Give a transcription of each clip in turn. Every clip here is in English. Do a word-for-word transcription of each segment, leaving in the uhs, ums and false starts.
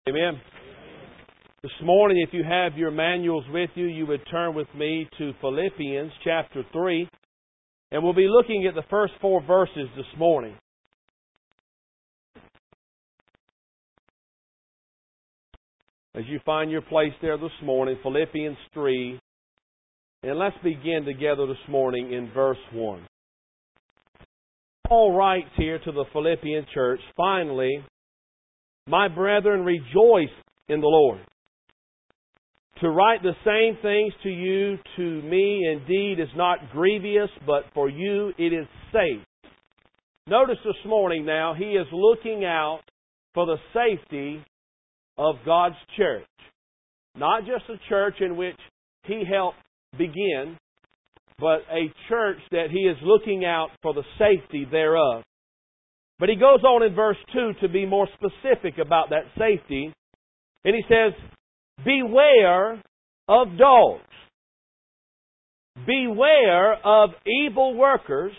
Amen. This morning, if you have your manuals with you, you would turn with me to Philippians chapter three. And we'll be looking at the first four verses this morning. As you find your place there this morning, Philippians three. And let's begin together this morning in verse one. Paul writes here to the Philippian church, "Finally, my brethren, rejoice in the Lord. To write the same things to you, to me indeed is not grievous, but for you it is safe." Notice this morning now, he is looking out for the safety of God's church. Not just a church in which he helped begin, but a church that he is looking out for the safety thereof. But he goes on in verse two to be more specific about that safety. And he says, "Beware of dogs. Beware of evil workers.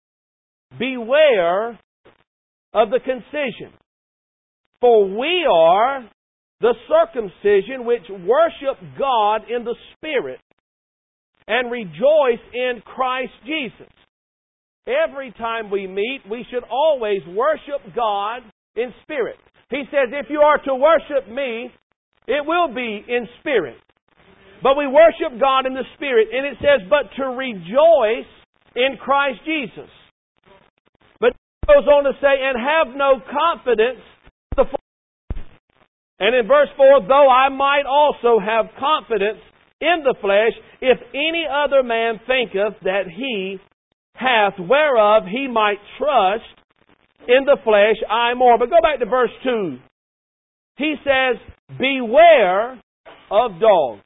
Beware of the concision. For we are the circumcision which worship God in the Spirit and rejoice in Christ Jesus." Every time we meet, we should always worship God in spirit. He says, if you are to worship me, it will be in spirit. But we worship God in the Spirit. And it says, but to rejoice in Christ Jesus. But it goes on to say, and have no confidence in the flesh. And in verse four, though I might also have confidence in the flesh, if any other man thinketh that he hath whereof he might trust in the flesh, I more. But go back to verse two. He says, beware of dogs.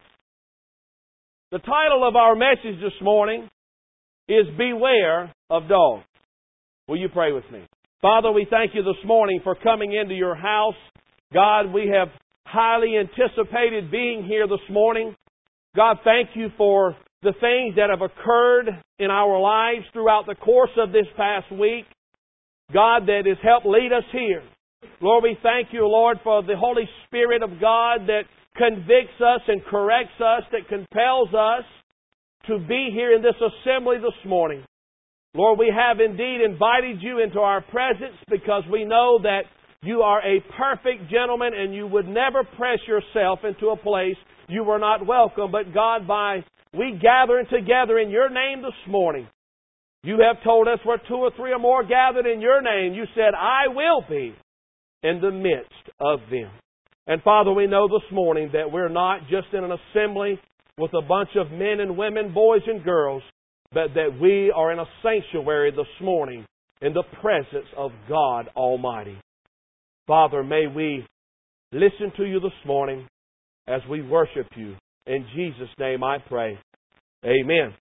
The title of our message this morning is Beware of Dogs. Will you pray with me? Father, we thank you this morning for coming into your house. God, we have highly anticipated being here this morning. God, thank you for the things that have occurred in our lives throughout the course of this past week. God, that has helped lead us here. Lord, we thank you, Lord, for the Holy Spirit of God that convicts us and corrects us, that compels us to be here in this assembly this morning. Lord, we have indeed invited you into our presence because we know that you are a perfect gentleman and you would never press yourself into a place you were not welcome. But God, by we gathering together in your name this morning, you have told us where two or three or more gathered in your name, you said, I will be in the midst of them. And Father, we know this morning that we're not just in an assembly with a bunch of men and women, boys and girls, but that we are in a sanctuary this morning in the presence of God Almighty. Father, may we listen to you this morning as we worship you. In Jesus' name I pray. Amen.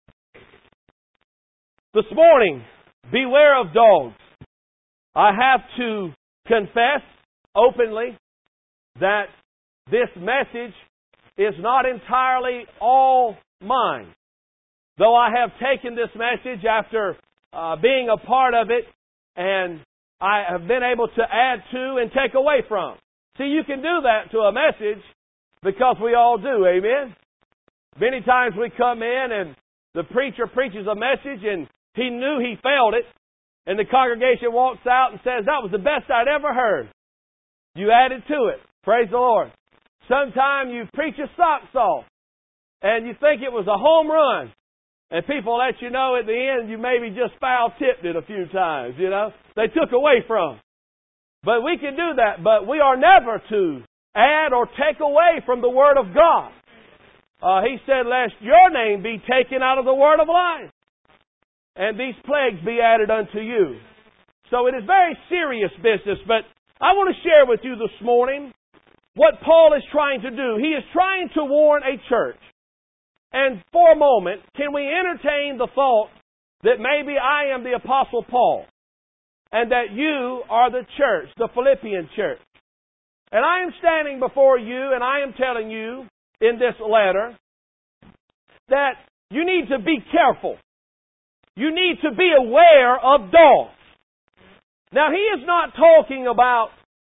This morning, beware of dogs. I have to confess openly that this message is not entirely all mine. Though I have taken this message after uh, being a part of it, and I have been able to add to and take away from. See, you can do that to a message because we all do, amen? Many times we come in and the preacher preaches a message and he knew he failed it, and the congregation walks out and says, that was the best I'd ever heard. You added to it. Praise the Lord. Sometimes you preach your socks off and you think it was a home run, and people let you know at the end you maybe just foul-tipped it a few times, you know. They took away from. But we can do that, but we are never to add or take away from the Word of God. Uh, he said, lest your name be taken out of the word of life, and these plagues be added unto you. So it is very serious business, but I want to share with you this morning what Paul is trying to do. He is trying to warn a church. And for a moment, can we entertain the thought that maybe I am the Apostle Paul and that you are the church, the Philippian church. And I am standing before you and I am telling you in this letter that you need to be careful. You need to be aware of dogs. Now, he is not talking about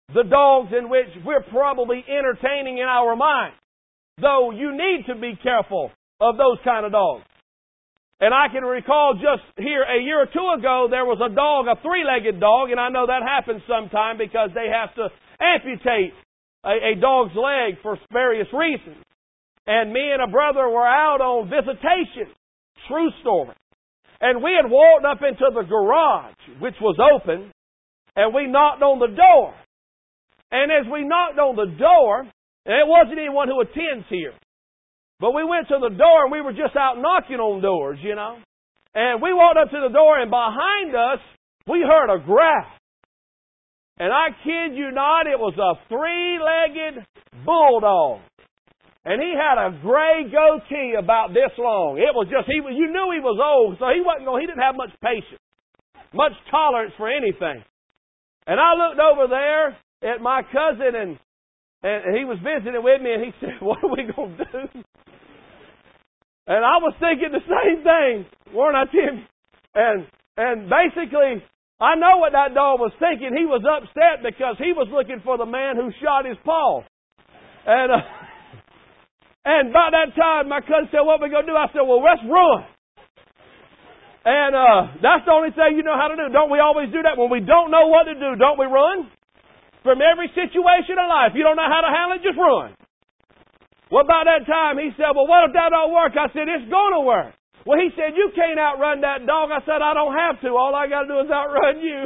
the dogs in which we're probably entertaining in our mind. Though you need to be careful of those kind of dogs. And I can recall just here a year or two ago, there was a dog, a three-legged dog, and I know that happens sometime because they have to amputate a, a dog's leg for various reasons. And me and a brother were out on visitation. True story. And we had walked up into the garage, which was open, and we knocked on the door. And as we knocked on the door, and it wasn't anyone who attends here, but we went to the door and we were just out knocking on doors, you know. And we walked up to the door and behind us, we heard a growl. And I kid you not, it was a three-legged bulldog. And he had a gray goatee about this long. It was just, he you knew he was old, so he wasn't going, he didn't have much patience, much tolerance for anything. And I looked over there at my cousin and, and he was visiting with me and he said, what are we going to do? And I was thinking the same thing, weren't I, Tim? And and basically, I know what that dog was thinking. He was upset because he was looking for the man who shot his paw. And uh, and by that time, my cousin said, what are we going to do? I said, well, let's run. And uh, that's the only thing you know how to do. Don't we always do that? When we don't know what to do, don't we run? From every situation in life. If you don't know how to handle it, just run. Well, about that time, he said, well, what if that don't work? I said, it's going to work. Well, he said, you can't outrun that dog. I said, I don't have to. All I got to do is outrun you.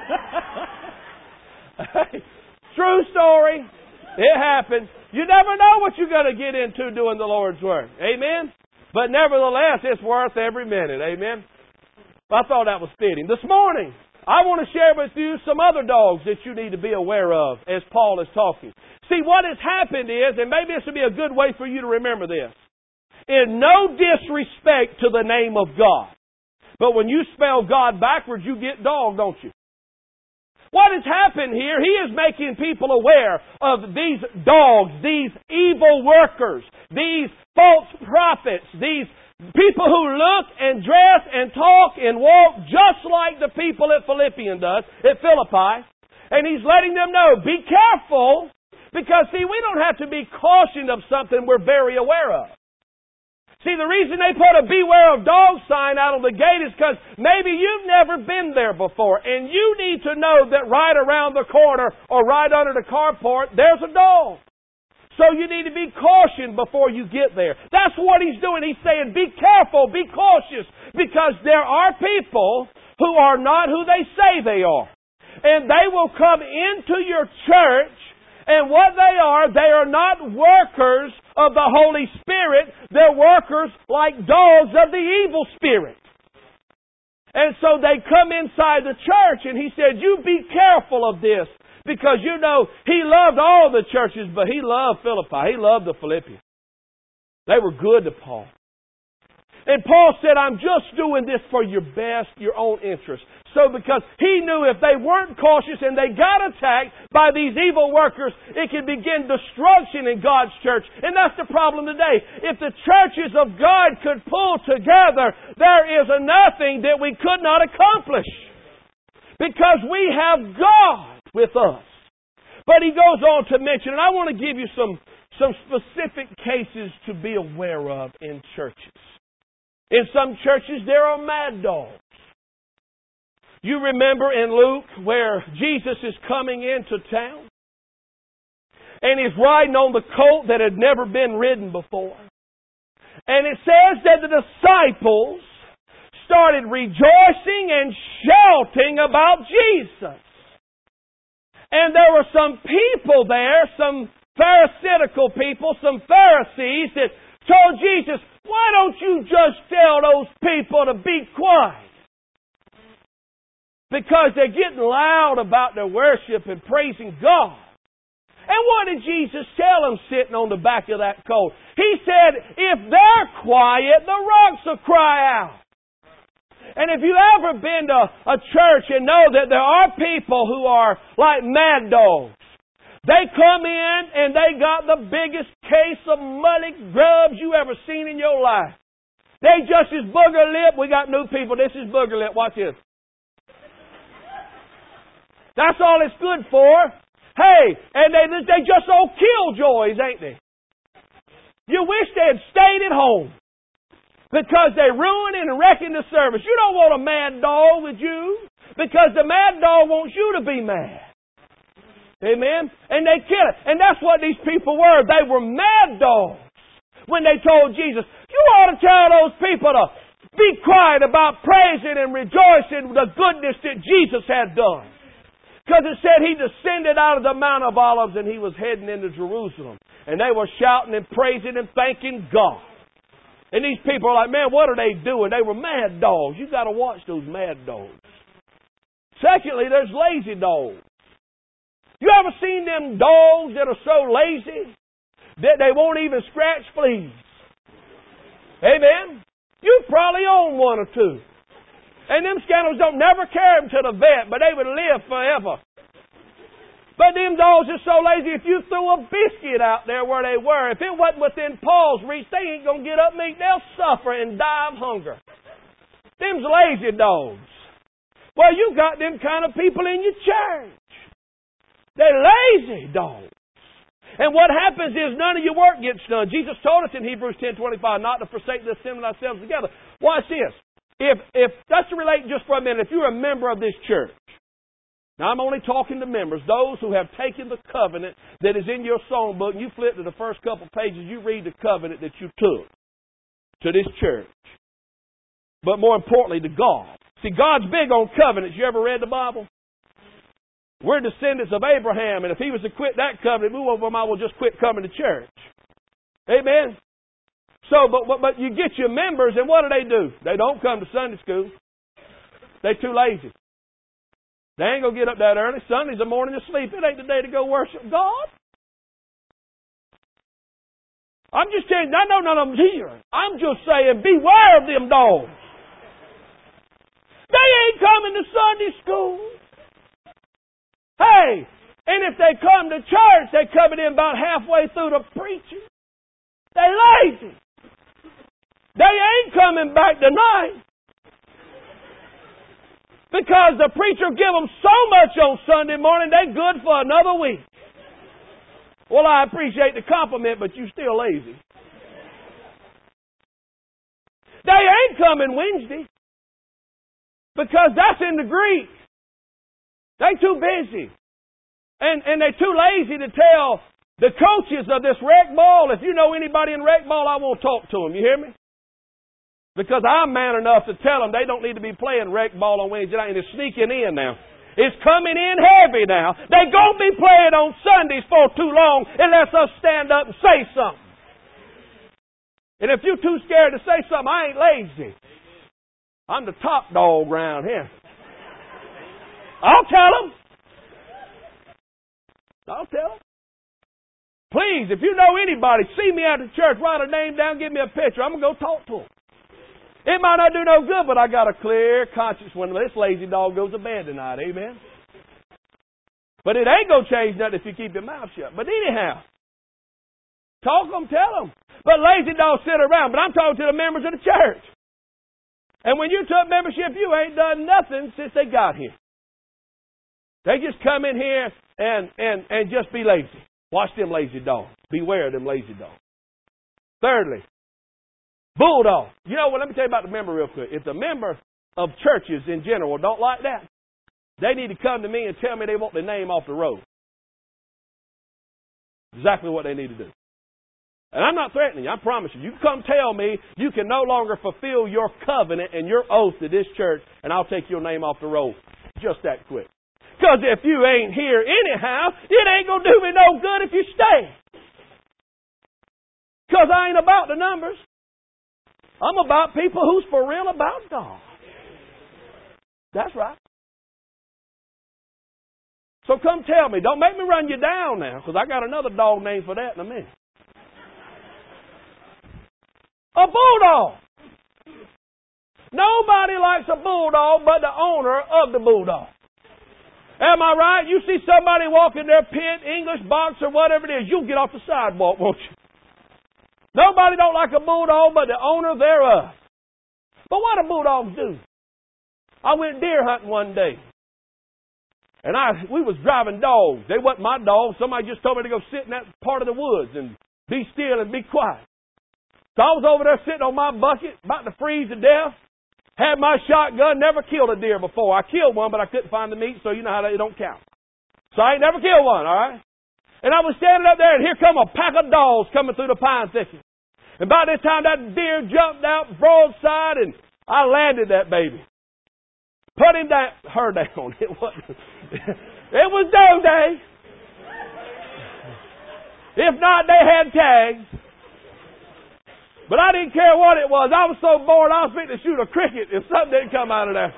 True story. It happened. You never know what you're going to get into doing the Lord's work. Amen? But nevertheless, it's worth every minute. Amen? I thought that was fitting. This morning, I want to share with you some other dogs that you need to be aware of as Paul is talking. See, what has happened is, and maybe this would be a good way for you to remember this, in no disrespect to the name of God. But when you spell God backwards, you get dog, don't you? What has happened here, he is making people aware of these dogs, these evil workers, these false prophets, these people who look and dress and talk and walk just like the people at Philippian does, at Philippi. And he's letting them know, be careful, because see, we don't have to be cautioned of something we're very aware of. See, the reason they put a beware of dog sign out on the gate is because maybe you've never been there before, and you need to know that right around the corner or right under the carport, there's a dog. So you need to be cautioned before you get there. That's what he's doing. He's saying, be careful, be cautious, because there are people who are not who they say they are. And they will come into your church, and what they are, they are not workers of the Holy Spirit. They're workers like dogs of the evil spirit. And so they come inside the church, and he said, you be careful of this. Because, you know, he loved all the churches, but he loved Philippi. He loved the Philippians. They were good to Paul. And Paul said, I'm just doing this for your best, your own interest. So because he knew if they weren't cautious and they got attacked by these evil workers, it could begin destruction in God's church. And that's the problem today. If the churches of God could pull together, there is nothing that we could not accomplish. Because we have God with us. But he goes on to mention, and I want to give you some, some specific cases to be aware of in churches. In some churches, there are mad dogs. You remember in Luke where Jesus is coming into town and he's riding on the colt that had never been ridden before. And it says that the disciples started rejoicing and shouting about Jesus. And there were some people there, some Pharisaical people, some Pharisees that told Jesus, why don't you just tell those people to be quiet? Because they're getting loud about their worship and praising God. And what did Jesus tell them sitting on the back of that colt? He said, if they're quiet, the rocks will cry out. And if you've ever been to a church and know that there are people who are like mad dogs, they come in and they got the biggest case of muddy grubs you ever seen in your life. They just as booger lip. We got new people. This is booger lip. Watch this. That's all it's good for. Hey, and they, they just old killjoys, ain't they? You wish they had stayed at home because they ruining and wrecking the service. You don't want a mad dog with you because the mad dog wants you to be mad. Amen? And they kill it. And that's what these people were. They were mad dogs when they told Jesus, you ought to tell those people to be quiet about praising and rejoicing the goodness that Jesus had done. Because it said He descended out of the Mount of Olives and He was heading into Jerusalem. And they were shouting and praising and thanking God. And these people are like, man, what are they doing? They were mad dogs. You've got to watch those mad dogs. Secondly, there's lazy dogs. You ever seen them dogs that are so lazy that they won't even scratch fleas? Amen? You probably own one or two. And them scandals don't never carry them to the vet, but they would live forever. But them dogs are so lazy, if you threw a biscuit out there where they were, if it wasn't within Paul's reach, they ain't going to get up and eat. They'll suffer and die of hunger. Them's lazy dogs. Well, you got them kind of people in your church. They're lazy dogs. And what happens is none of your work gets done. Jesus told us in Hebrews ten twenty-five not to forsake the assembling ourselves together. Watch this. If, if, that's to relate just for a minute, if you're a member of this church, now I'm only talking to members, those who have taken the covenant that is in your songbook, and you flip to the first couple pages, you read the covenant that you took to this church. But more importantly, to God. See, God's big on covenants. You ever read the Bible? We're descendants of Abraham, and if he was to quit that covenant, move over, I will just quit coming to church. Amen? So, but, but but you get your members, and what do they do? They don't come to Sunday school. They're too lazy. They ain't going to get up that early. Sunday's a morning to sleep. It ain't the day to go worship God. I'm just telling you, I know none of them here. I'm just saying, beware of them dogs. They ain't coming to Sunday school. Hey, and if they come to church, they're coming in about halfway through the preaching. They're lazy. They ain't coming back tonight. Because the preacher give them so much on Sunday morning, they're good for another week. Well, I appreciate the compliment, but you're still lazy. They ain't coming Wednesday. Because that's in the Greek. They too busy. And, and they're too lazy to tell the coaches of this rec ball. If you know anybody in rec ball, I won't talk to them. You hear me? Because I'm man enough to tell them they don't need to be playing rec ball on Wednesday night. And it's sneaking in now. It's coming in heavy now. They're going to be playing on Sundays for too long unless us stand up and say something. And if you're too scared to say something, I ain't lazy. I'm the top dog around here. I'll tell them. I'll tell them. Please, if you know anybody, see me at the church, write a name down, give me a picture. I'm going to go talk to them. It might not do no good, but I got a clear conscience when this lazy dog goes to bed tonight. Amen? But it ain't going to change nothing if you keep your mouth shut. But anyhow, talk to them, tell them. But lazy dogs sit around. But I'm talking to the members of the church. And when you took membership, you ain't done nothing since they got here. They just come in here and, and, and just be lazy. Watch them lazy dogs. Beware of them lazy dogs. Thirdly, bulldog. You know what? Let me tell you about the member real quick. If the member of churches in general don't like that, they need to come to me and tell me they want their name off the road. Exactly what they need to do. And I'm not threatening you. I promise you. You come tell me you can no longer fulfill your covenant and your oath to this church, and I'll take your name off the road. Just that quick. Because if you ain't here anyhow, it ain't going to do me no good if you stay. Because I ain't about the numbers. I'm about people who's for real about God. That's right. So come tell me. Don't make me run you down now, because I got another dog name for that in a minute. A bulldog. Nobody likes a bulldog but the owner of the bulldog. Am I right? You see somebody walking their pit, English box or whatever it is, you'll get off the sidewalk, won't you? Nobody don't like a bulldog but the owner thereof. But what do bulldogs do? I went deer hunting one day. And I, we was driving dogs. They wasn't my dogs. Somebody just told me to go sit in that part of the woods and be still and be quiet. So I was over there sitting on my bucket, about to freeze to death. Had my shotgun, never killed a deer before. I killed one, but I couldn't find the meat, so you know how that, it don't count. So I ain't never killed one, all right? And I was standing up there, and here come a pack of dogs coming through the pine thicket. And by this time, that deer jumped out broadside, and I landed that baby. Put him down, her down. It wasn't. It was dog day. If not, they had tags. But I didn't care what it was. I was so bored, I was fitting to shoot a cricket if something didn't come out of there.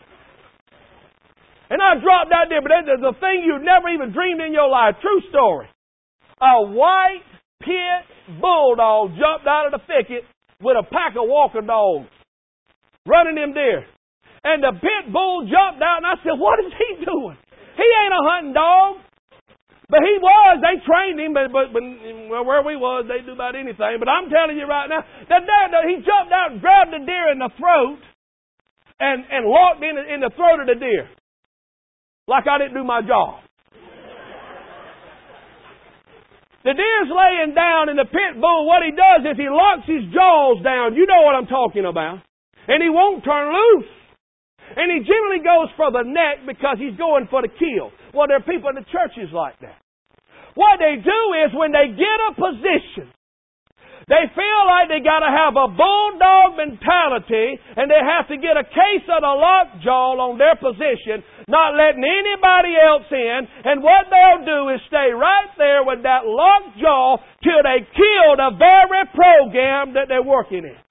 And I dropped that deer, but there's a thing you never even dreamed in your life. True story. A white pit bulldog jumped out of the thicket with a pack of walker dogs running them deer. And the pit bull jumped out, and I said, what is he doing? He ain't a hunting dog. But he was. They trained him, but, but, but well, where we was, they do about anything. But I'm telling you right now, that, that he jumped out and grabbed the deer in the throat and, and locked in, in the throat of the deer. Like I didn't do my job. The deer's laying down, and the pit bull, what he does is he locks his jaws down. You know what I'm talking about. And he won't turn loose. And he generally goes for the neck because he's going for the kill. Well, there are people in the churches like that. What they do is when they get a position, they feel like they got to have a bulldog mentality and they have to get a case of the lockjaw on their position, not letting anybody else in. And what they'll do is stay right there with that lockjaw till they kill the very program that they're working in.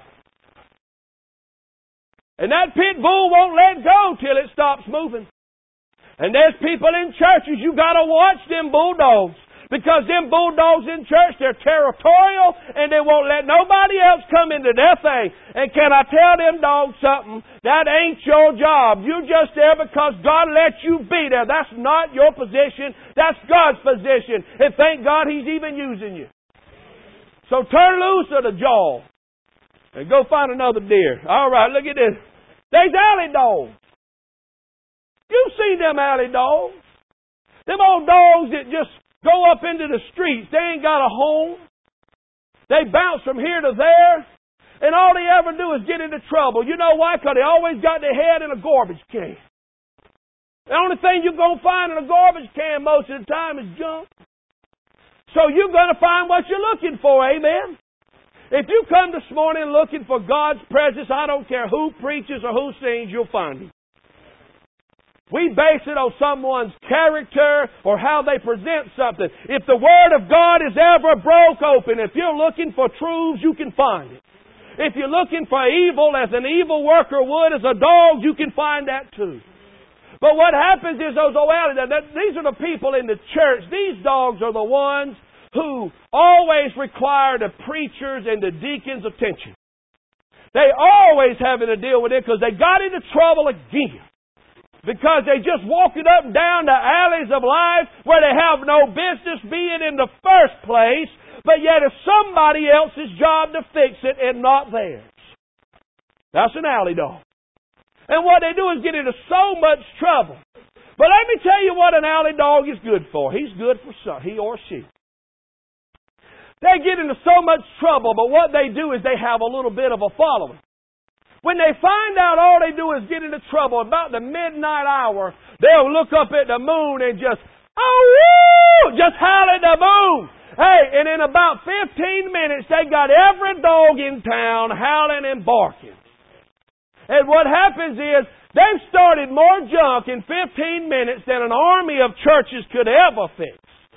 And that pit bull won't let go till it stops moving. And there's people in churches, you got to watch them bulldogs. Because them bulldogs in church, they're territorial and they won't let nobody else come into their thing. And can I tell them dogs something? That ain't your job. You're just there because God let you be there. That's not your position. That's God's position. And thank God He's even using you. So turn loose of the jaw. And go find another deer. All right, look at this. There's alley dogs. You've seen them alley dogs. Them old dogs that just go up into the streets. They ain't got a home. They bounce from here to there. And all they ever do is get into trouble. You know why? Because they always got their head in a garbage can. The only thing you're going to find in a garbage can most of the time is junk. So you're going to find what you're looking for. Amen? If you come this morning looking for God's presence, I don't care who preaches or who sings, you'll find Him. We base it on someone's character or how they present something. If the Word of God is ever broke open, if you're looking for truths, you can find it. If you're looking for evil as an evil worker would, as a dog, you can find that too. But what happens is those old these are the people in the church. These dogs are the ones who always require the preachers and the deacons' attention. They always having to deal with it because they got into trouble again. Because they just walking up and down the alleys of life where they have no business being in the first place, but yet it's somebody else's job to fix it and not theirs. That's an alley dog. And what they do is get into so much trouble. But let me tell you what an alley dog is good for. He's good for some, he or she. They get into so much trouble, but what they do is they have a little bit of a following. When they find out all they do is get into trouble, about the midnight hour, they'll look up at the moon and just, oh, woo, just howl at the moon. Hey, and in about fifteen minutes, they got every dog in town howling and barking. And what happens is, they've started more junk in fifteen minutes than an army of churches could ever fix.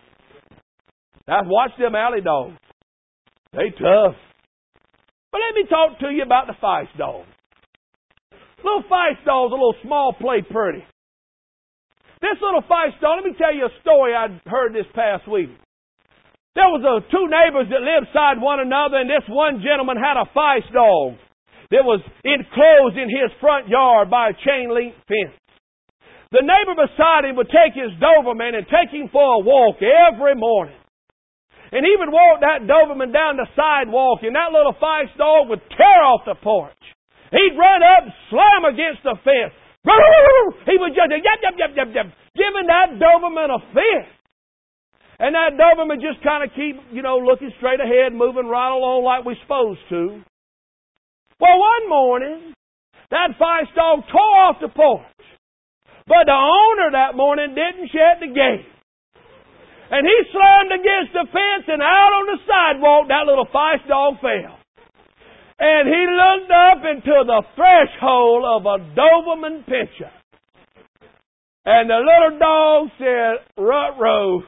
Now, watch them alley dogs. They tough. But let me talk to you about the feist dog. Little feist dog's a little small play pretty. This little feist dog, let me tell you a story I heard this past week. There was a, two neighbors that lived side one another, and this one gentleman had a feist dog that was enclosed in his front yard by a chain link fence. The neighbor beside him would take his Doberman and take him for a walk every morning. And he would walk that Doberman down the sidewalk, and that little feist dog would tear off the porch. He'd run up and slam against the fence. He would just, yep, yep, yep, yep, yep. giving that Doberman a fist. And that Doberman just kind of keep, you know, looking straight ahead, moving right along like we're supposed to. Well, one morning, that feist dog tore off the porch. But the owner that morning didn't shut the gate. And he slammed against the fence, and out on the sidewalk, that little feist dog fell. And he looked up into the threshold of a Doberman pinscher. And the little dog said, "Rut-row."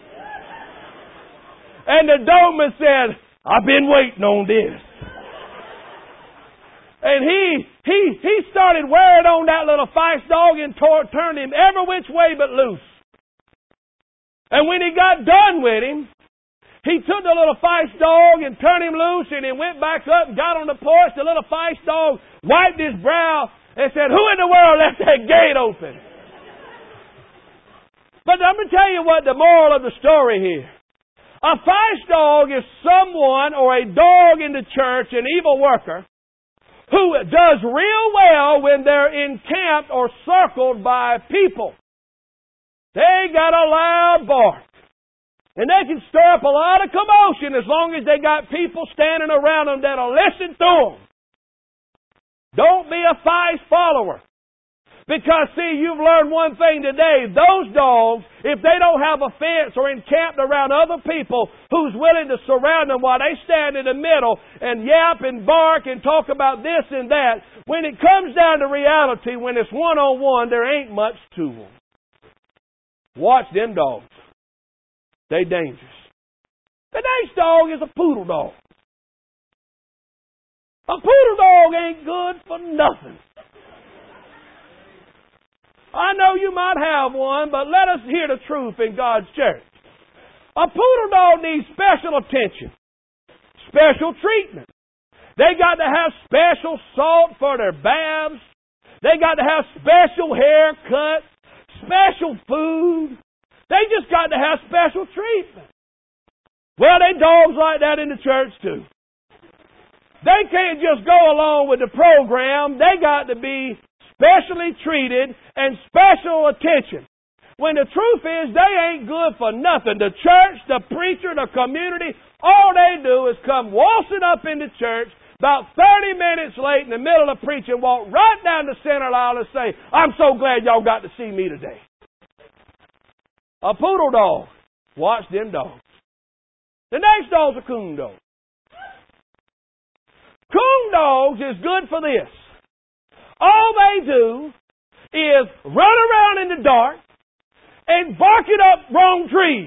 And the Doberman said, "I've been waiting on this." And he he he started wearing on that little feist dog and tore, turned him every which way but loose. And when he got done with him, he took the little feist dog and turned him loose, and he went back up and got on the porch. The little feist dog wiped his brow and said, "Who in the world left that gate open?" But I'm going to tell you what the moral of the story here. A feist dog is someone or a dog in the church, an evil worker, who does real well when they're encamped or circled by people. They got a loud bark. And they can stir up a lot of commotion as long as they got people standing around them that'll listen to them. Don't be a feist follower. Because, see, you've learned one thing today. Those dogs, if they don't have a fence or encamped around other people who's willing to surround them while they stand in the middle and yap and bark and talk about this and that, when it comes down to reality, when it's one-on-one, there ain't much to them. Watch them dogs. They dangerous. The next dog is a poodle dog. A poodle dog ain't good for nothing. I know you might have one, but let us hear the truth in God's church. A poodle dog needs special attention, special treatment. They got to have special salt for their baths. They got to have special haircuts, special food. They just got to have special treatment. Well, they dogs like that in the church too. They can't just go along with the program. They got to be specially treated and special attention. When the truth is, they ain't good for nothing. The church, the preacher, the community, all they do is come waltzing up in the church about thirty minutes late in the middle of preaching, walk right down the center aisle and say, "I'm so glad y'all got to see me today." A poodle dog. Watch them dogs. The next dog's a coon dog. Coon dogs is good for this. All they do is run around in the dark and barking up wrong trees.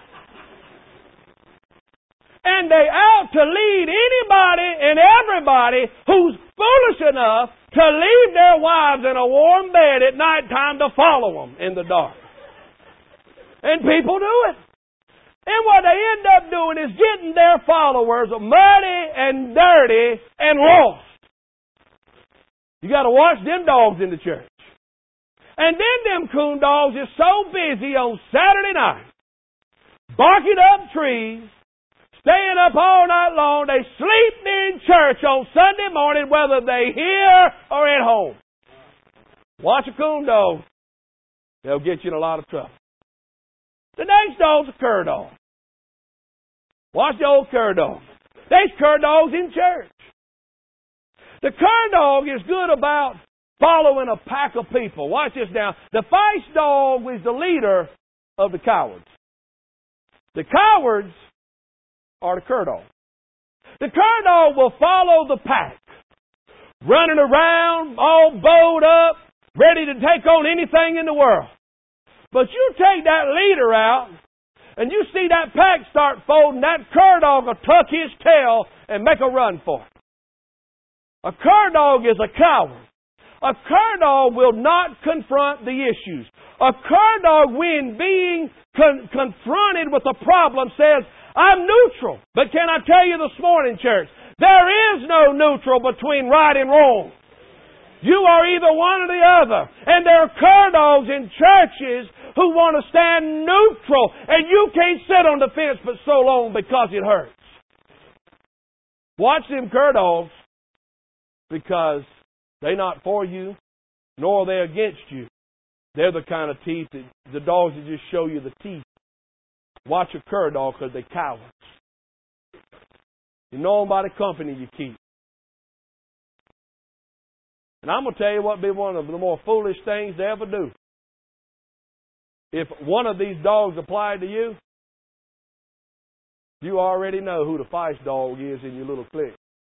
And they out to lead anybody and everybody who's foolish enough to leave their wives in a warm bed at night time to follow them in the dark. And people do it. And what they end up doing is getting their followers muddy and dirty and lost. You got to watch them dogs in the church. And then them coon dogs is so busy on Saturday night, barking up trees, staying up all night long, they sleep in church on Sunday morning, whether they here or at home. Watch a coon dog. They'll get you in a lot of trouble. The next dog's a cur dog. Watch the old cur dog. There's cur dogs in church. The cur dog is good about following a pack of people. Watch this now. The feist dog is the leader of the cowards. The cowards are the cur dog. The cur dog will follow the pack, running around, all bowed up, ready to take on anything in the world. But you take that leader out, and you see that pack start folding, that cur dog will tuck his tail and make a run for it. A cur dog is a coward. A cur dog will not confront the issues. A cur dog, when being con- confronted with a problem, says, "I'm neutral." But can I tell you this morning, church, there is no neutral between right and wrong. You are either one or the other. And there are cur dogs in churches who want to stand neutral. And you can't sit on the fence but so long because it hurts. Watch them cur dogs, because they're not for you, nor are they against you. They're the kind of teeth, that, the dogs that just show you the teeth. Watch a cur dog because they're cowards. You know them by the company you keep. And I'm going to tell you what would be one of the more foolish things to ever do. If one of these dogs applied to you, you already know who the feist dog is in your little clique.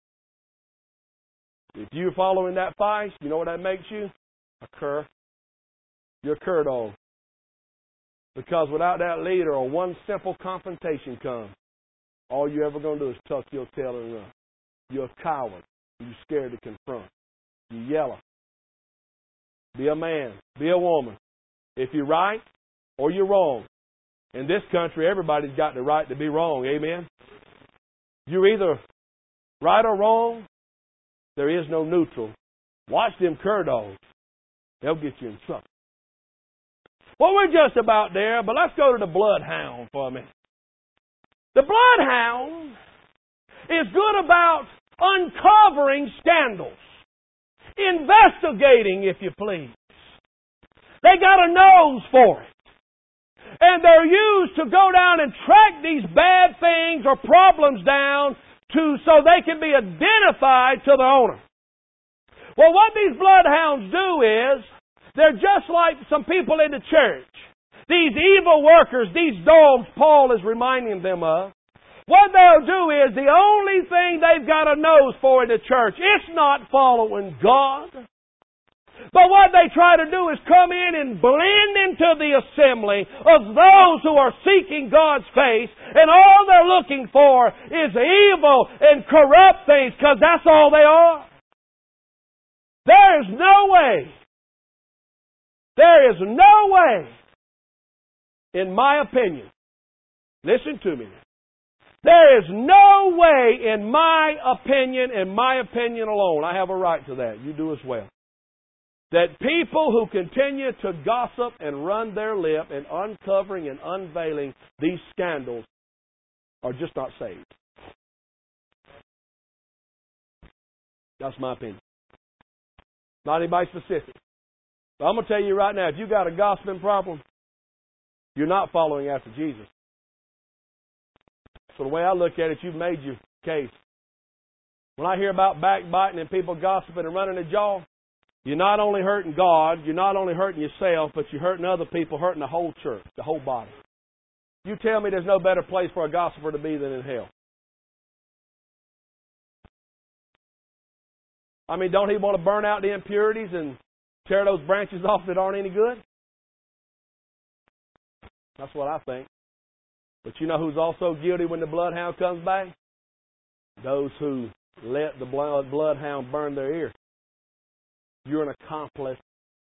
If you're following that feist, you know what that makes you? A cur. You're a cur dog. Because without that leader or one simple confrontation comes, all you're ever going to do is tuck your tail and run. You're a coward. You're scared to confront. You yell. Be a man. Be a woman. If you're right or you're wrong. In this country, everybody's got the right to be wrong. Amen? You're either right or wrong. There is no neutral. Watch them cur dogs. They'll get you in trouble. Well, we're just about there, but let's go to the bloodhound for a minute. The bloodhound is good about uncovering scandals. Investigating, if you please. They got a nose for it. And they're used to go down and track these bad things or problems down to so they can be identified to the owner. Well, what these bloodhounds do is, they're just like some people in the church. These evil workers, these dogs Paul is reminding them of. What they'll do is, the only thing they've got a nose for in the church, it's not following God. But what they try to do is come in and blend into the assembly of those who are seeking God's face, and all they're looking for is evil and corrupt things, because that's all they are. There is no way, there is no way, in my opinion, listen to me, there is no way, in my opinion, in my opinion alone, I have a right to that, you do as well, that people who continue to gossip and run their lip and uncovering and unveiling these scandals are just not saved. That's my opinion. Not anybody specific. But I'm going to tell you right now, if you got a gossiping problem, you're not following after Jesus. So the way I look at it, you've made your case. When I hear about backbiting and people gossiping and running a jaw, you're not only hurting God, you're not only hurting yourself, but you're hurting other people, hurting the whole church, the whole body. You tell me there's no better place for a gossiper to be than in hell. I mean, don't he want to burn out the impurities and tear those branches off that aren't any good? That's what I think. But you know who's also guilty when the bloodhound comes back? Those who let the blood, bloodhound burn their ear. You're an accomplice.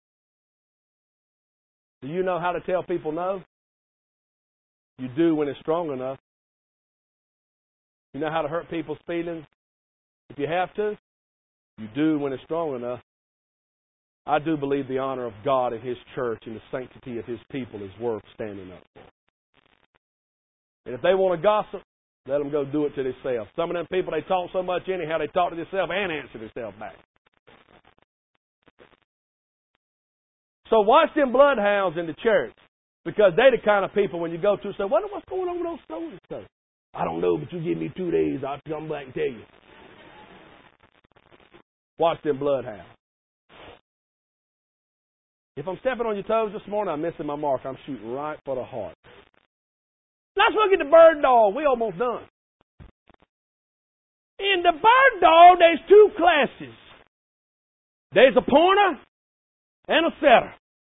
Do you know how to tell people no? You do when it's strong enough. You know how to hurt people's feelings if you have to? You do when it's strong enough. I do believe the honor of God and His church and the sanctity of His people is worth standing up for. And if they want to gossip, let them go do it to themselves. Some of them people, they talk so much anyhow, they talk to themselves and answer themselves back. So watch them bloodhounds in the church. Because they're the kind of people when you go to say, what, what's going on with those so-and-so? I don't know, but you give me two days, I'll come back and tell you. Watch them bloodhounds. If I'm stepping on your toes this morning, I'm missing my mark. I'm shooting right for the heart. Let's look at the bird dog. We almost done. In the bird dog, there's two classes. There's a pointer and a setter.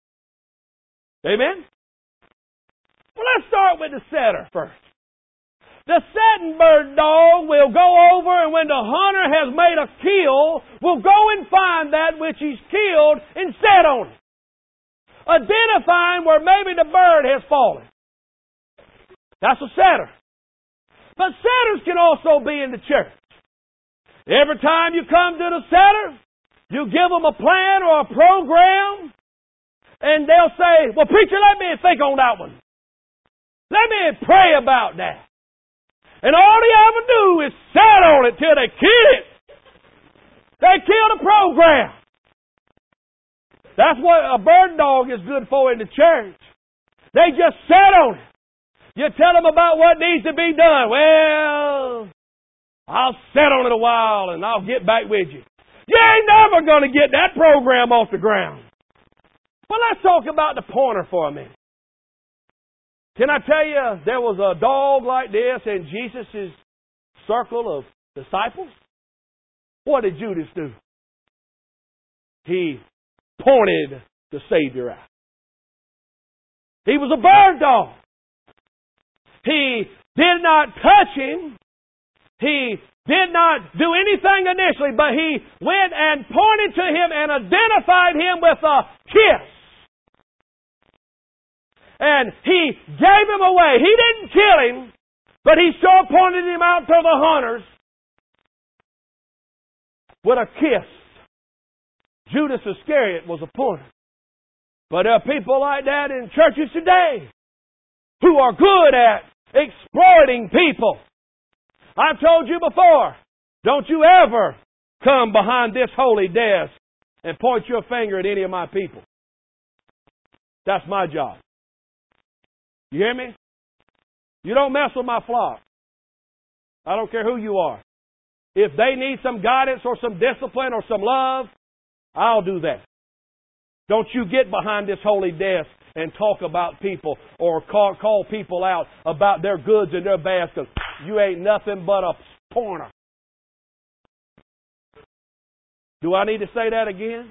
Amen? Well, let's start with the setter first. The setting bird dog will go over, and when the hunter has made a kill, will go and find that which he's killed and set on it, identifying where maybe the bird has fallen. That's a setter. But setters can also be in the church. Every time you come to the setter, you give them a plan or a program, and they'll say, well, preacher, let me think on that one. Let me pray about that. And all they ever do is sit on it till they kill it. They kill the program. That's what a bird dog is good for in the church. They just sit on it. You tell them about what needs to be done. Well, I'll sit on it a while and I'll get back with you. You ain't never going to get that program off the ground. Well, let's talk about the pointer for a minute. Can I tell you, there was a dog like this in Jesus' circle of disciples? What did Judas do? He pointed the Savior out. He was a bird dog. He did not touch him. He did not do anything initially, but he went and pointed to him and identified him with a kiss. And he gave him away. He didn't kill him, but he sure pointed him out to the hunters with a kiss. Judas Iscariot was a pointer. But there are people like that in churches today who are good at exploiting people. I've told you before, don't you ever come behind this holy desk and point your finger at any of my people. That's my job. You hear me? You don't mess with my flock. I don't care who you are. If they need some guidance or some discipline or some love, I'll do that. Don't you get behind this holy desk and talk about people or call, call people out about their goods and their bads, because you ain't nothing but a pointer. Do I need to say that again?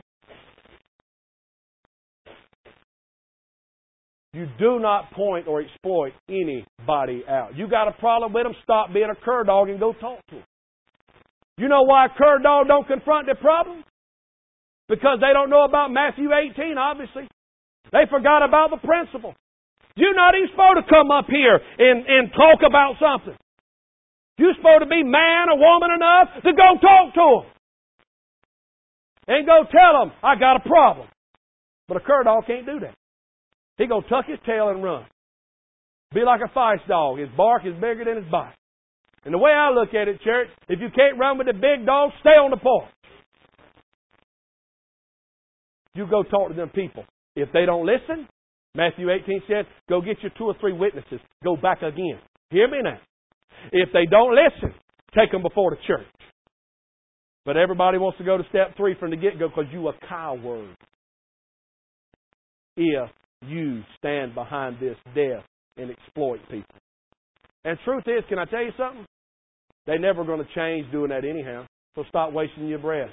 You do not point or exploit anybody out. You got a problem with them, stop being a cur dog and go talk to them. You know why a cur dog don't confront their problem? Because they don't know about Matthew eighteen, obviously. They forgot about the principle. You're not even supposed to come up here and, and talk about something. You're supposed to be man or woman enough to go talk to them. And go tell them, I got a problem. But a cur dog can't do that. He go tuck his tail and run. Be like a feist dog. His bark is bigger than his bite. And the way I look at it, church, if you can't run with the big dog, stay on the porch. You go talk to them people. If they don't listen, Matthew eighteen says, go get your two or three witnesses. Go back again. Hear me now. If they don't listen, take them before the church. But everybody wants to go to step three from the get-go because you a coward. If you stand behind this desk and exploit people. And truth is, can I tell you something? They're never going to change doing that anyhow. So stop wasting your breath.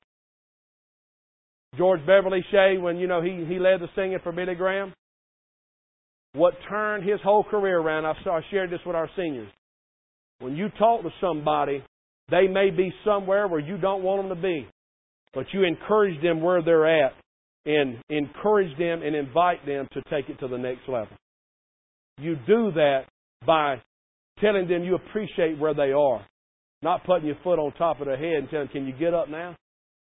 George Beverly Shea, when, you know, he, he led the singing for Billy Graham, what turned his whole career around, I, I shared this with our seniors. When you talk to somebody, they may be somewhere where you don't want them to be, but you encourage them where they're at and encourage them and invite them to take it to the next level. You do that by telling them you appreciate where they are, not putting your foot on top of their head and telling them, can you get up now?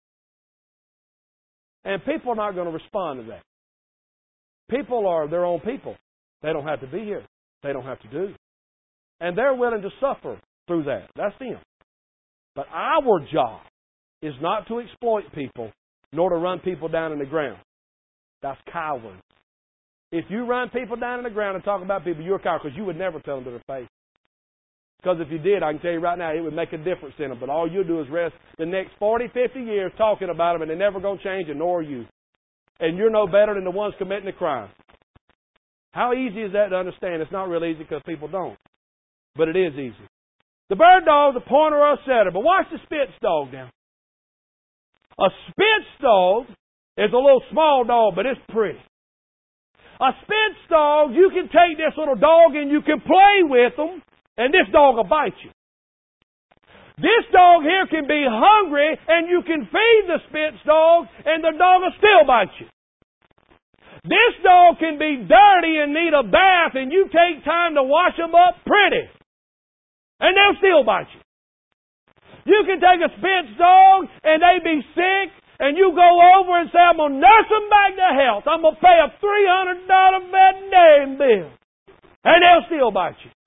And people are not going to respond to that. People are their own people. They don't have to be here. They don't have to do. And they're willing to suffer through that. That's them. But our job is not to exploit people, nor to run people down in the ground. That's cowards. If you run people down in the ground and talk about people, you're a coward, because you would never tell them to their face. Because if you did, I can tell you right now, it would make a difference in them. But all you'll do is rest the next forty, fifty years talking about them, and they're never going to change, and nor are you. And you're no better than the ones committing the crime. How easy is that to understand? It's not real easy because people don't. But it is easy. The bird dog, the pointer, or a setter. But watch the Spitz dog now. A Spitz dog is a little small dog, but it's pretty. A Spitz dog, you can take this little dog and you can play with them, and this dog will bite you. This dog here can be hungry, and you can feed the Spitz dog, and the dog will still bite you. This dog can be dirty and need a bath, and you take time to wash them up pretty, and they'll still bite you. You can take a Spitz dog, and they be sick, and you go over and say, I'm going to nurse them back to health. I'm going to pay a three hundred dollars veterinarian bill. And they'll still bite you.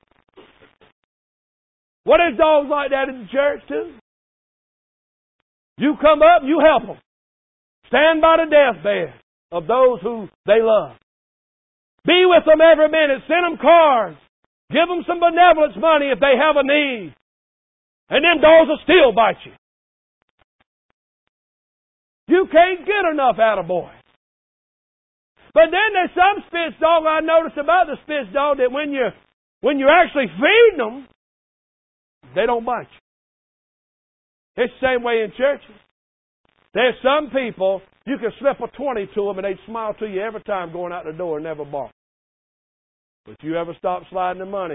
What is dogs like that in the church too? You come up and you help them. Stand by the deathbed of those who they love. Be with them every minute. Send them cards. Give them some benevolence money if they have a need. And them dogs will still bite you. You can't get enough attaboys. But then there's some Spitz dog I noticed about the Spitz dog that when you when you're actually feeding them, they don't bite you. It's the same way in churches. There's some people, you can slip a twenty to them and they'd smile to you every time going out the door and never bark. But you ever stop sliding the money?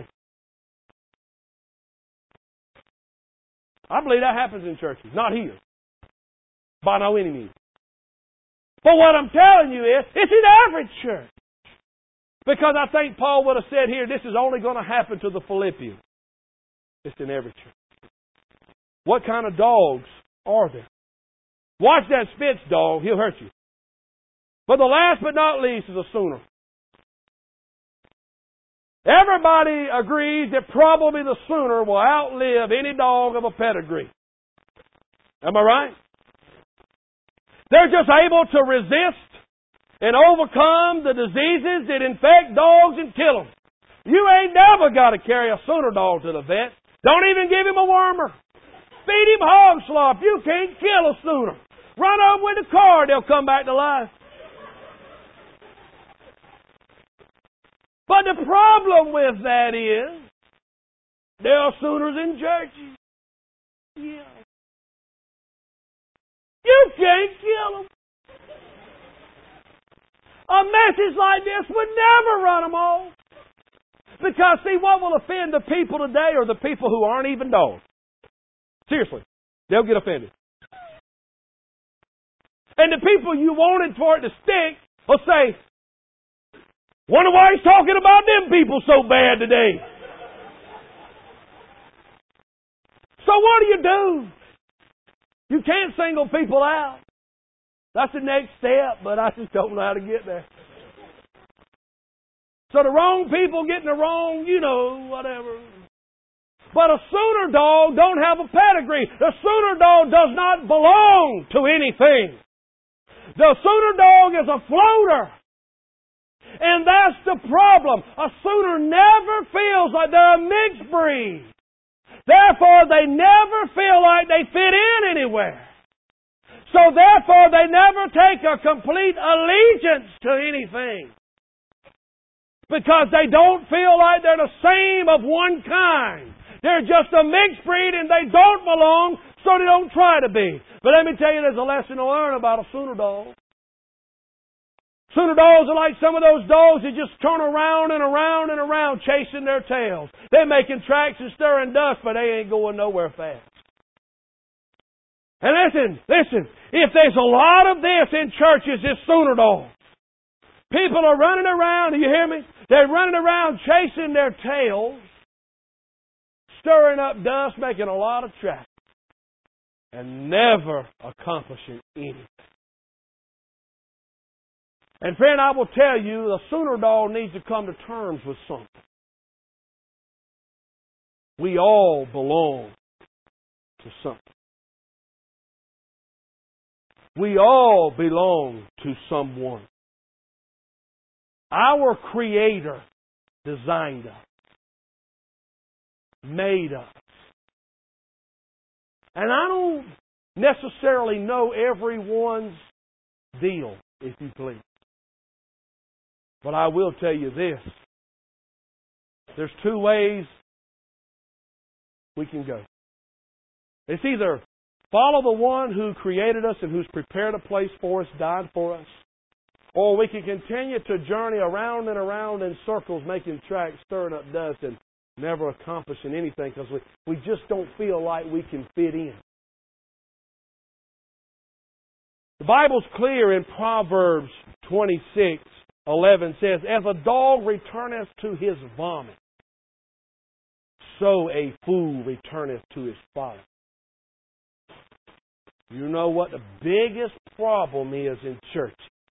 I believe that happens in churches, not here. By no any means. But what I'm telling you is, it's in every church. Because I think Paul would have said here, this is only going to happen to the Philippians. It's in every church. What kind of dogs are there? Watch that Spitz dog, he'll hurt you. But the last but not least is a Sooner. Everybody agrees that probably the Sooner will outlive any dog of a pedigree. Am I right? They're just able to resist and overcome the diseases that infect dogs and kill them. You ain't never got to carry a Sooner dog to the vet. Don't even give him a wormer. Feed him hog slop. You can't kill a Sooner. Run over with a car, they'll come back to life. But the problem with that is, there are Sooners in churches. Yeah. You can't kill them. A message like this would never run them off. Because, see, what will offend the people today are the people who aren't even dogs. Seriously. They'll get offended. And the people you wanted for it to stick will say, wonder why he's talking about them people so bad today. So what do you do? You can't single people out. That's the next step, but I just don't know how to get there. So the wrong people getting the wrong, you know, whatever. But a Sooner dog don't have a pedigree. The Sooner dog does not belong to anything. The Sooner dog is a floater. And that's the problem. A Sooner never feels like they're a mixed breed. Therefore, they never feel like they fit in anywhere. So therefore, they never take a complete allegiance to anything. Because they don't feel like they're the same of one kind. They're just a mixed breed and they don't belong, so they don't try to be. But let me tell you, there's a lesson to learn about a Sooner dog. Sooner dogs are like some of those dogs that just turn around and around and around chasing their tails. They're making tracks and stirring dust, but they ain't going nowhere fast. And listen, listen, if there's a lot of this in churches, it's Sooner dogs. People are running around, do you hear me? They're running around chasing their tails, stirring up dust, making a lot of tracks, and never accomplishing anything. And friend, I will tell you, the Sooner dog needs to come to terms with something. We all belong to something. We all belong to someone. Our Creator designed us, made us. And I don't necessarily know everyone's deal, if you please. But I will tell you this. There's two ways we can go. It's either follow the one who created us and who's prepared a place for us, died for us, or we can continue to journey around and around in circles, making tracks, stirring up dust, and never accomplishing anything because we, we just don't feel like we can fit in. The Bible's clear in Proverbs twenty-six eleven says, as a dog returneth to his vomit, so a fool returneth to his folly. You know what the biggest problem is in church?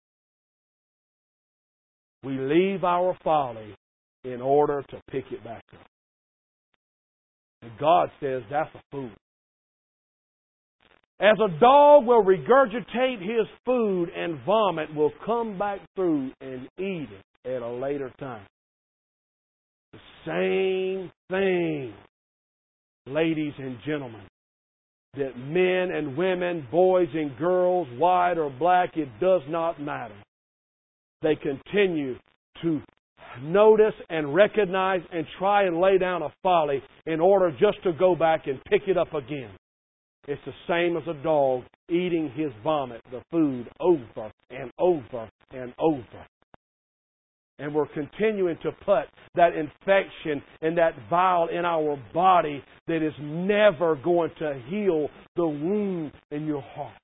We leave our folly in order to pick it back up. And God says that's a fool. As a dog will regurgitate his food and vomit, will come back through and eat it at a later time. The same thing, ladies and gentlemen, that men and women, boys and girls, white or black, it does not matter. They continue to notice and recognize and try and lay down a folly in order just to go back and pick it up again. It's the same as a dog eating his vomit, the food, over and over and over. And we're continuing to put that infection and that vial in our body that is never going to heal the wound in your heart.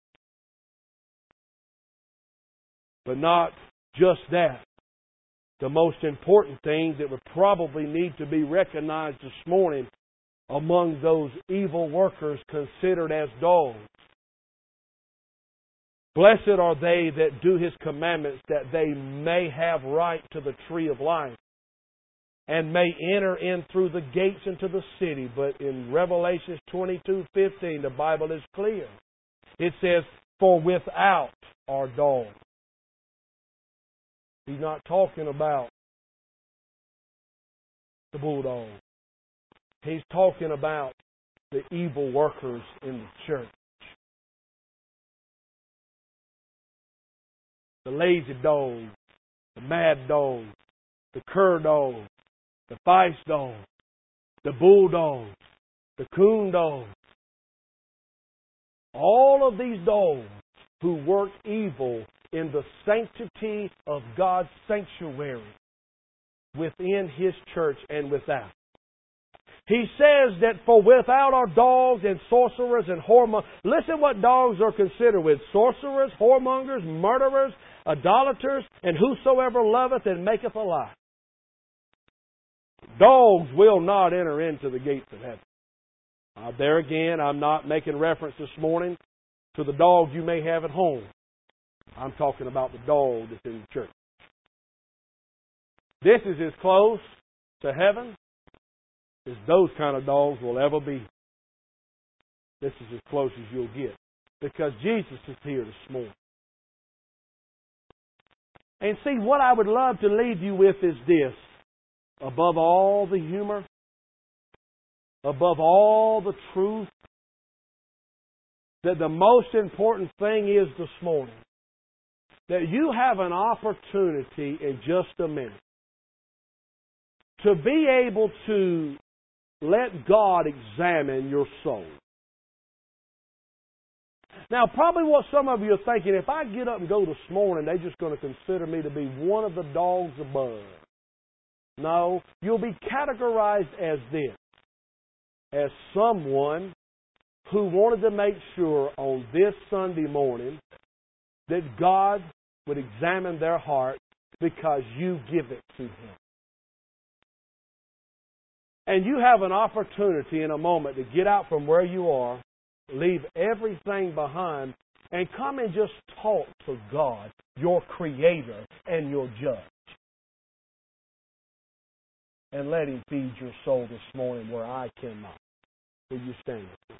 But not just that. The most important thing that would probably need to be recognized this morning among those evil workers considered as dogs. Blessed are they that do His commandments, that they may have right to the tree of life, and may enter in through the gates into the city. But in Revelation twenty-two fifteen, the Bible is clear. It says, for without are dogs. He's not talking about the bulldog. He's talking about the evil workers in the church. The lazy dogs, the mad dogs, the cur dogs, the feist dogs, the bulldogs, the coon dogs. All of these dogs who work evil in the sanctity of God's sanctuary within His church and without. He says that for without are dogs and sorcerers and whoremongers. Listen what dogs are considered with. Sorcerers, whoremongers, murderers, idolaters, and whosoever loveth and maketh a lie. Dogs will not enter into the gates of heaven. Uh, there again, I'm not making reference this morning to the dog you may have at home. I'm talking about the dog that's in the church. This is as close to heaven as those kind of dogs will ever be. This is as close as you'll get. Because Jesus is here this morning. And see, what I would love to leave you with is this. Above all the humor, above all the truth, that the most important thing is this morning, that you have an opportunity in just a minute to be able to let God examine your soul. Now, probably what some of you are thinking, if I get up and go this morning, they're just going to consider me to be one of the dogs above. No, you'll be categorized as this, as someone who wanted to make sure on this Sunday morning that God would examine their heart because you give it to Him. And you have an opportunity in a moment to get out from where you are, leave everything behind, and come and just talk to God, your Creator and your Judge. And let Him feed your soul this morning where I cannot. Will you stand with me?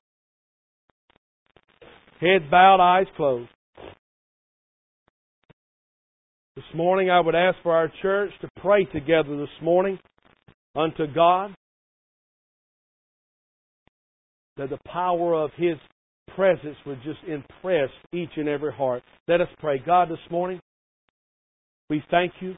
Head bowed, eyes closed. This morning I would ask for our church to pray together this morning unto God, that the power of His presence would just impress each and every heart. Let us pray. God, this morning, we thank You.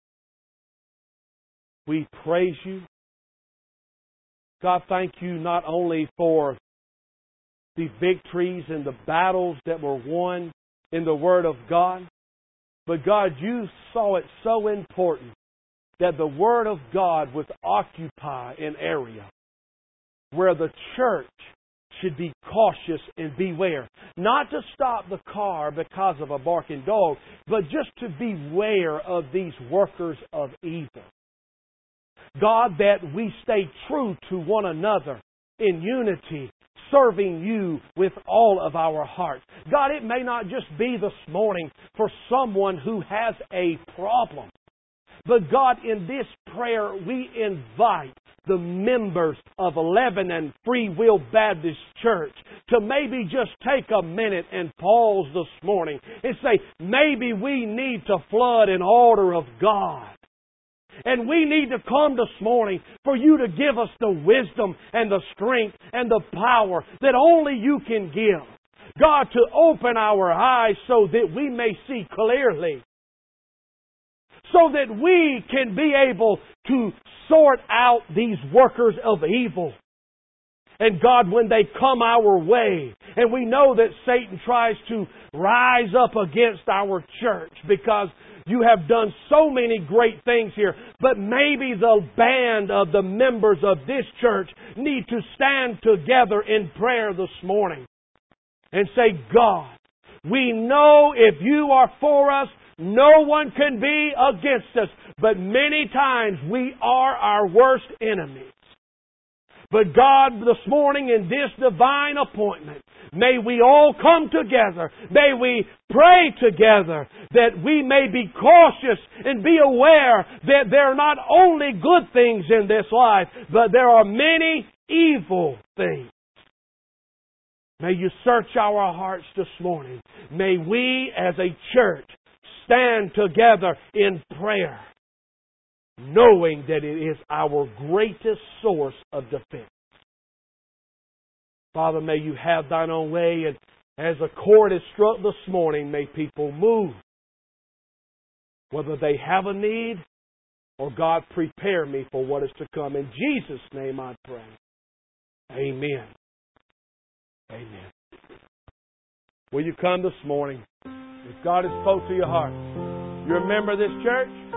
We praise You. God, thank You not only for the victories and the battles that were won in the Word of God, but God, You saw it so important that the Word of God would occupy an area where the church should be cautious and beware. Not to stop the car because of a barking dog, but just to beware of these workers of evil. God, that we stay true to one another in unity, serving You with all of our hearts. God, it may not just be this morning for someone who has a problem, but God, in this prayer we invite the members of Lebanon Free Will Baptist Church to maybe just take a minute and pause this morning and say, maybe we need to flood an altar of God. And we need to come this morning for you to give us the wisdom and the strength and the power that only you can give. God, to open our eyes so that we may see clearly. So that we can be able to sort out these workers of evil. And God, when they come our way, and we know that Satan tries to rise up against our church because you have done so many great things here, but maybe the band of the members of this church need to stand together in prayer this morning and say, God, we know if you are for us, no one can be against us. But many times we are our worst enemies. But God, this morning in this divine appointment, may we all come together. May we pray together that we may be cautious and be aware that there are not only good things in this life, but there are many evil things. May you search our hearts this morning. May we as a church stand together in prayer, knowing that it is our greatest source of defense. Father, may you have thine own way, and as a chord is struck this morning, may people move. Whether they have a need or God prepare me for what is to come. In Jesus' name I pray. Amen. Amen. Will you come this morning? If God has spoke to your heart, you remember this church?